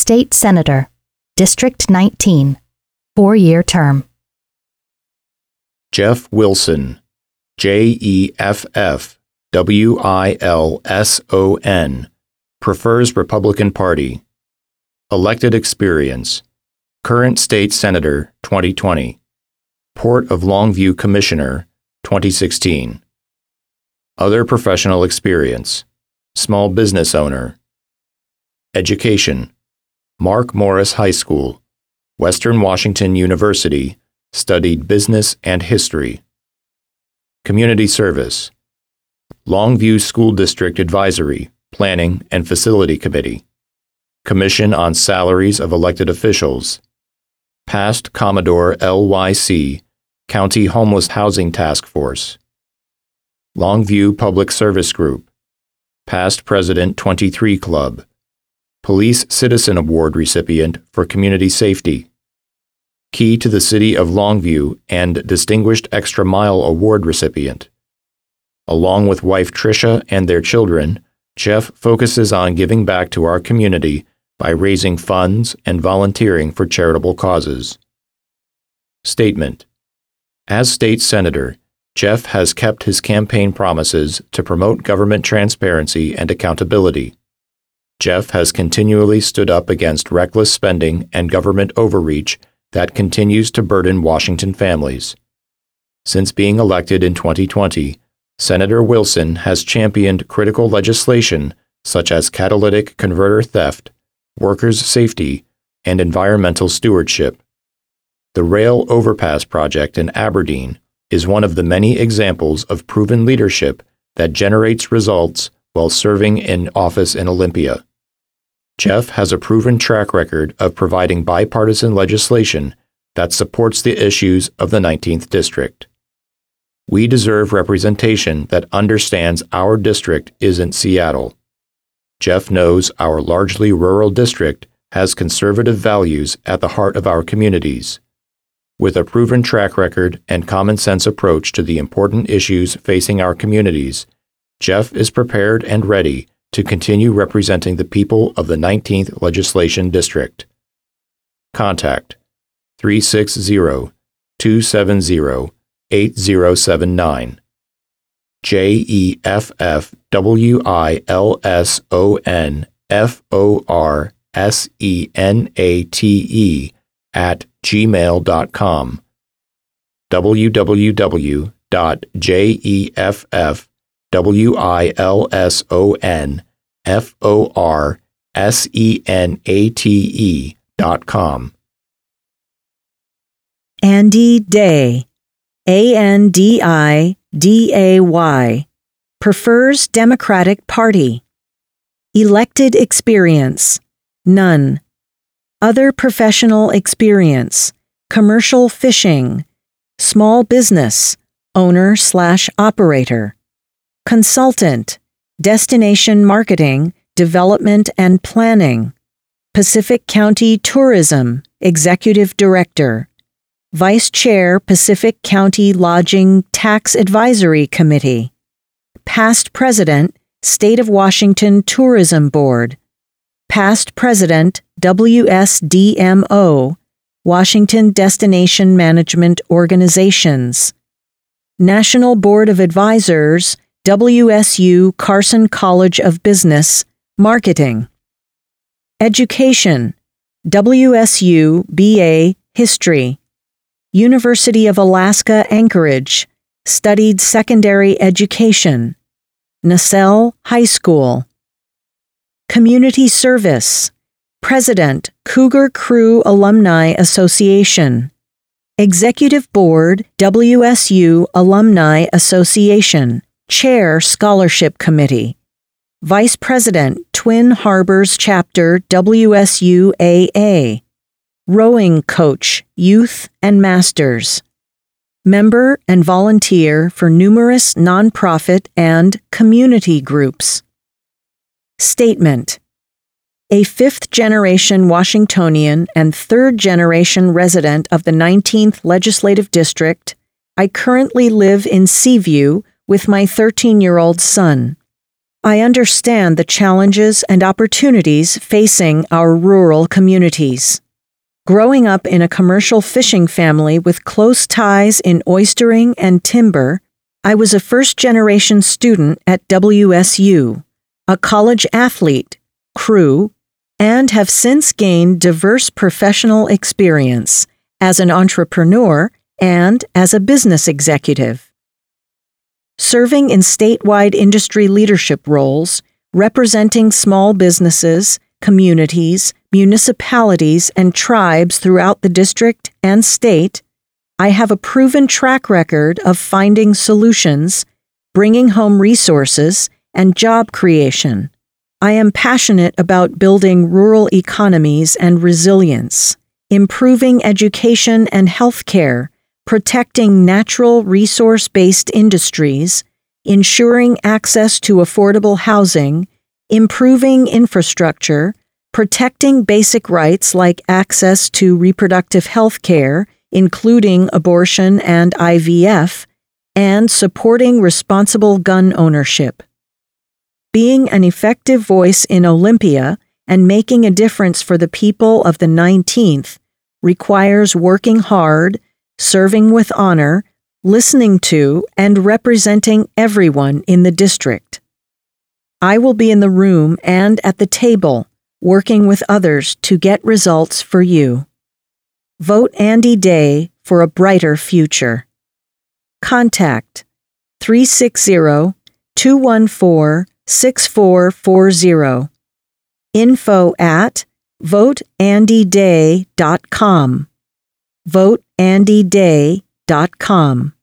State Senator, District 19, 4-year term. Jeff Wilson, Jeffwilson, prefers Republican Party. Elected experience: current state senator 2020, Port of Longview Commissioner 2016. Other professional experience: small business owner. Education: Mark Morris High School, Western Washington University, studied business and history. Community service: Longview School District Advisory, Planning and Facility Committee, Commission on Salaries of Elected Officials, past Commodore LYC, County Homeless Housing Task Force, Longview Public Service Group, past President 23 Club, Police Citizen Award recipient for Community Safety, Key to the City of Longview and Distinguished Extra Mile Award recipient. Along with wife Tricia and their children, Jeff focuses on giving back to our community by raising funds and volunteering for charitable causes. Statement: as state senator, Jeff has kept his campaign promises to promote government transparency and accountability. Jeff has continually stood up against reckless spending and government overreach that continues to burden Washington families. Since being elected in 2020, Senator Wilson has championed critical legislation such as catalytic converter theft, workers' safety, and environmental stewardship. The rail overpass project in Aberdeen is one of the many examples of proven leadership that generates results while serving in office in Olympia. Jeff has a proven track record of providing bipartisan legislation that supports the issues of the 19th District. We deserve representation that understands our district isn't Seattle. Jeff knows our largely rural district has conservative values at the heart of our communities. With a proven track record and common sense approach to the important issues facing our communities, Jeff is prepared and ready to continue representing the people of the 19th Legislation District. Contact 360-270-8079. JEFFWILSONFORSENATE www.jeffwilsonforsenate.com. Andy Day, ANDIDAY, prefers Democratic Party. Elected experience: none. Other professional experience: commercial fishing, small business, owner/operator, consultant, destination marketing, development and planning, Pacific County Tourism, executive director, vice chair, Pacific County Lodging Tax Advisory Committee, past president, State of Washington Tourism Board, past president, WSDMO, Washington Destination Management Organizations, National Board of Advisors, WSU Carson College of Business, Marketing. Education: WSU BA History, University of Alaska Anchorage, studied secondary education, Nacelle High School. Community service: President, Cougar Crew Alumni Association, Executive Board, WSU Alumni Association, Chair Scholarship Committee, Vice President, Twin Harbors Chapter WSUAA, Rowing Coach, Youth and Masters, Member and volunteer for numerous nonprofit and community groups. Statement: a fifth-generation Washingtonian and third-generation resident of the 19th Legislative District, I currently live in Seaview with my 13-year-old son. I understand the challenges and opportunities facing our rural communities. Growing up in a commercial fishing family with close ties in oystering and timber, I was a first-generation student at WSU, a college athlete, crew, and have since gained diverse professional experience as an entrepreneur and as a business executive. Serving in statewide industry leadership roles, representing small businesses, communities, municipalities, and tribes throughout the district and state, I have a proven track record of finding solutions, bringing home resources, and job creation. I am passionate about building rural economies and resilience, improving education and healthcare, protecting natural resource-based industries, ensuring access to affordable housing, improving infrastructure, protecting basic rights like access to reproductive health care, including abortion and IVF, and supporting responsible gun ownership. Being an effective voice in Olympia and making a difference for the people of the 19th requires working hard, serving with honor, listening to, and representing everyone in the district. I will be in the room and at the table, working with others to get results for you. Vote Andy Day for a brighter future. Contact 360-214-6440. info@voteandyday.com. voteandyday.com.